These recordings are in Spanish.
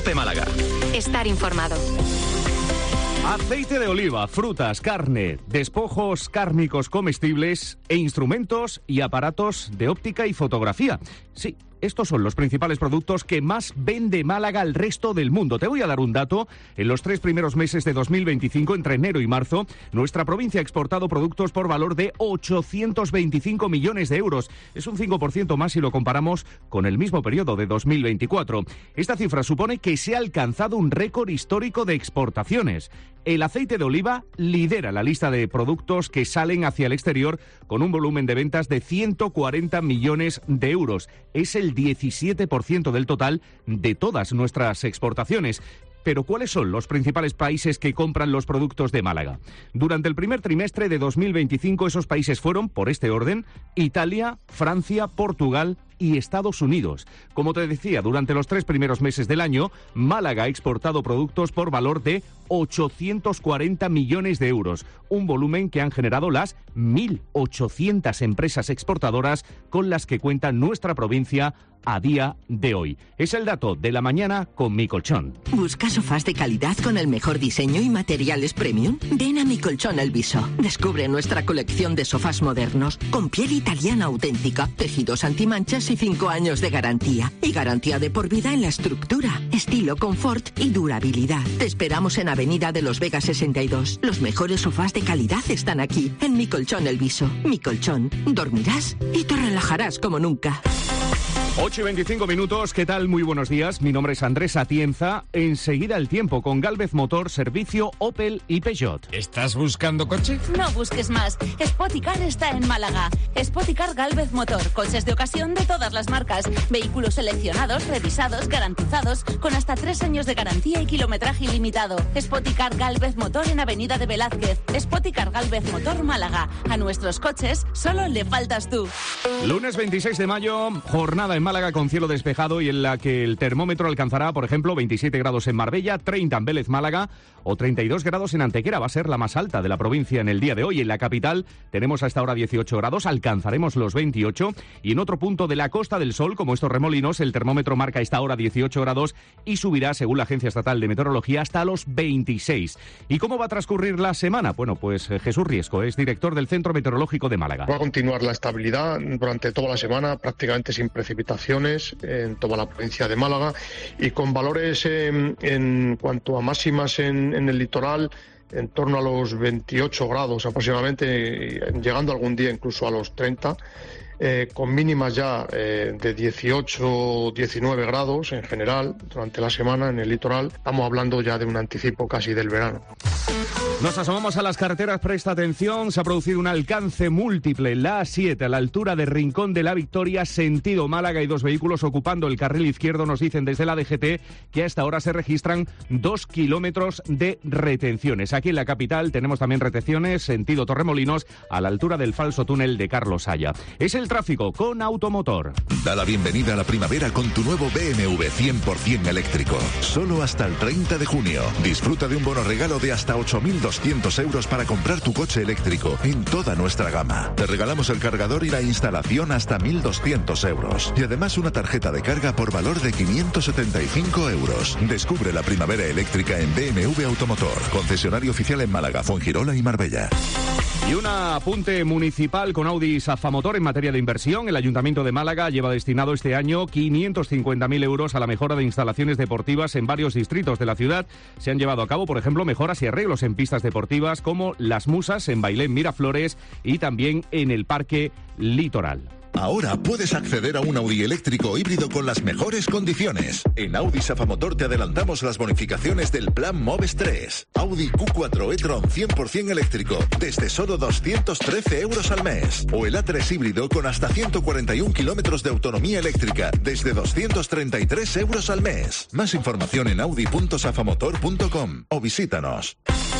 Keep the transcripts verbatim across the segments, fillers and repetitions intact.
de Málaga. Estar informado. Aceite de oliva, frutas, carne, despojos cárnicos comestibles e instrumentos y aparatos de óptica y fotografía. Sí, estos son los principales productos que más vende Málaga al resto del mundo. Te voy a dar un dato. En los tres primeros meses de dos mil veinticinco, entre enero y marzo, nuestra provincia ha exportado productos por valor de ochocientos veinticinco millones de euros. Es un cinco por ciento más si lo comparamos con el mismo periodo de dos mil veinticuatro. Esta cifra supone que se ha alcanzado un récord histórico de exportaciones. El aceite de oliva lidera la lista de productos que salen hacia el exterior con un volumen de ventas de ciento cuarenta millones de euros. Es el diecisiete por ciento del total de todas nuestras exportaciones. Pero ¿cuáles son los principales países que compran los productos de Málaga? Durante el primer trimestre de dos mil veinticinco, esos países fueron, por este orden, Italia, Francia, Portugal y Estados Unidos. Como te decía, durante los tres primeros meses del año, Málaga ha exportado productos por valor de ochocientos cuarenta millones de euros, un volumen que han generado las mil ochocientas empresas exportadoras con las que cuenta nuestra provincia a día de hoy. Es el dato de la mañana con Mi Colchón. ¿Buscas sofás de calidad con el mejor diseño y materiales premium? Ven a Mi Colchón El Viso. Descubre nuestra colección de sofás modernos con piel italiana auténtica, tejidos antimanchas y cinco años de garantía. Y garantía de por vida en la estructura, estilo, confort y durabilidad. Te esperamos en Avenida de los Vegas sesenta y dos. Los mejores sofás de calidad están aquí, en Mi Colchón El Viso. Mi Colchón. Dormirás y te relajarás como nunca. ocho y veinticinco minutos, ¿qué tal? Muy buenos días, mi nombre es Andrés Atienza. Enseguida el tiempo con Gálvez Motor, servicio Opel y Peugeot. ¿Estás buscando coche? No busques más, Spoticar está en Málaga. Spoticar Gálvez Motor, coches de ocasión de todas las marcas, vehículos seleccionados, revisados, garantizados, con hasta tres años de garantía y kilometraje ilimitado. Spoticar Gálvez Motor en Avenida de Velázquez. Spoticar Gálvez Motor Málaga. A nuestros coches solo le faltas tú. Lunes veintiséis de mayo, jornada en Málaga con cielo despejado y en la que el termómetro alcanzará, por ejemplo, veintisiete grados en Marbella, treinta en Vélez, Málaga o treinta y dos grados en Antequera. Va a ser la más alta de la provincia en el día de hoy. En la capital tenemos hasta ahora dieciocho grados, alcanzaremos los veintiocho y en otro punto de la Costa del Sol, como estos Remolinos, el termómetro marca esta hora dieciocho grados y subirá, según la Agencia Estatal de Meteorología, hasta los veintiséis. ¿Y cómo va a transcurrir la semana? Bueno, pues eh, Jesús Riesco es director del Centro Meteorológico de Málaga. Va a continuar la estabilidad durante toda la semana, prácticamente sin precipitaciones en toda la provincia de Málaga y con valores en, en cuanto a máximas en, en el litoral en torno a los veintiocho grados aproximadamente, llegando algún día incluso a los treinta, eh, con mínimas ya eh, de dieciocho, diecinueve grados en general durante la semana en el litoral. Estamos hablando ya de un anticipo casi del verano. Nos asomamos a las carreteras, presta atención, se ha producido un alcance múltiple en la A siete a la altura de Rincón de la Victoria, sentido Málaga, y dos vehículos ocupando el carril izquierdo. Nos dicen desde la D G T que a esta hora se registran dos kilómetros de retenciones. Aquí en la capital tenemos también retenciones, sentido Torremolinos, a la altura del falso túnel de Carlos Haya. Es el tráfico con Automotor. Da la bienvenida a la primavera con tu nuevo B M W cien por ciento eléctrico. Solo hasta el treinta de junio. Disfruta de un bono regalo de hasta ocho mil doscientos euros para comprar tu coche eléctrico en toda nuestra gama. Te regalamos el cargador y la instalación hasta mil doscientos euros. Y además una tarjeta de carga por valor de quinientos setenta y cinco euros. Descubre la primavera eléctrica en B M W Automotor. Concesionario oficial en Málaga, Fuengirola y Marbella. Y un apunte municipal con Audi Safamotor en materia de inversión. El Ayuntamiento de Málaga lleva destinado este año quinientos cincuenta mil euros a la mejora de instalaciones deportivas en varios distritos de la ciudad. Se han llevado a cabo, por ejemplo, mejoras y arreglos en pistas deportivas como Las Musas, en Bailén Miraflores y también en el Parque Litoral. Ahora puedes acceder a un Audi eléctrico híbrido con las mejores condiciones. En Audi Safamotor te adelantamos las bonificaciones del plan Moves tres. Audi Q cuatro e-tron cien por ciento eléctrico desde solo doscientos trece euros al mes. O el A tres híbrido con hasta ciento cuarenta y un kilómetros de autonomía eléctrica desde doscientos treinta y tres euros al mes. Más información en audi punto safamotor punto com o visítanos.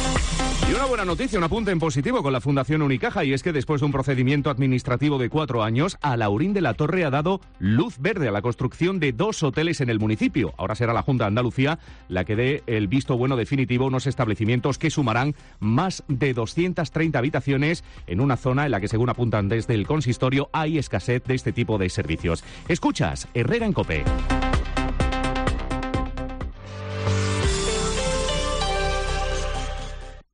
Y una buena noticia, un apunte en positivo con la Fundación Unicaja, y es que después de un procedimiento administrativo de cuatro años, Alaurín de la Torre ha dado luz verde a la construcción de dos hoteles en el municipio. Ahora será la Junta de Andalucía la que dé el visto bueno definitivo a unos establecimientos que sumarán más de doscientas treinta habitaciones en una zona en la que, según apuntan desde el consistorio, hay escasez de este tipo de servicios. Escuchas Herrera en COPE.